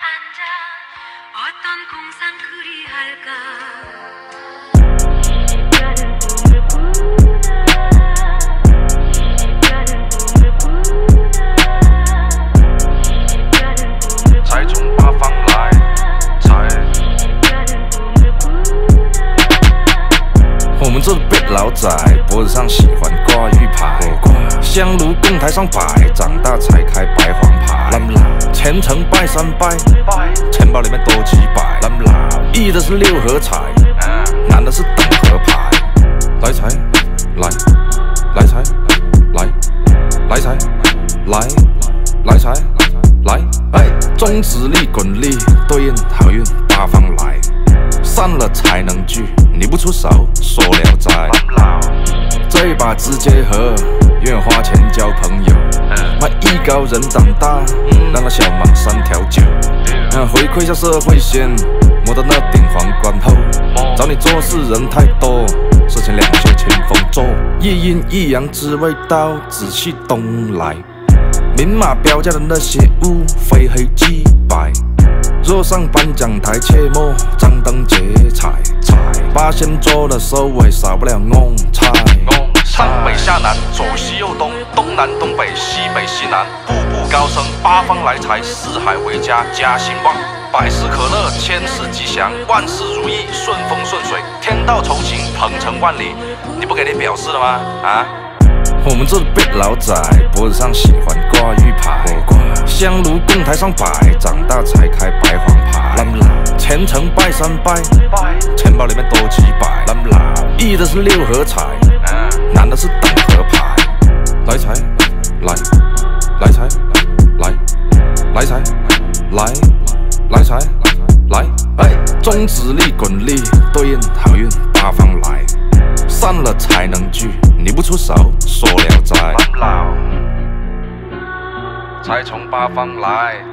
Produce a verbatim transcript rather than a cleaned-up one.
财从八方来，财。我们这辈老仔脖子上喜欢挂玉牌，香炉供台上摆，长大才开白黄牌。虔诚拜三拜，钱包里面多几百。一的是六合彩，男的是等合牌。来财，来，来财，来，来财，来，来财，来，哎，中指力滚力对应好运八方来，散了才能聚，你不出手说聊斋。这把直接和，愿花钱交朋友，卖艺高人胆大，让那小忙三条酒，回馈下社会先，摸到那顶皇冠后，找你做事人太多，事情两袖清风做，一阴一阳之谓道，紫气东来，明码标价的那些物，非黑即白。若上颁奖台，切莫张灯结彩。八仙桌的收尾，少不了翁菜。上北下南，左西右东，东南东北，西北西南，步步高升，八方来财，四海为家，家兴旺，百事可乐，千事吉祥，万事如意，顺风顺水，天道酬勤，鹏程万里。你不给点表示了吗？啊？我们这辈老仔脖子上喜欢挂玉牌，香炉供台上摆，长大才开白黄牌。虔诚拜三拜，钱包里面多几百。一的是六合彩，男的是等合牌。来财，来，来财，来，来财，来，来财，来，哎，中指力滚力对应好运八方来，散了才能聚，你不出手说聊斋。财从八方来。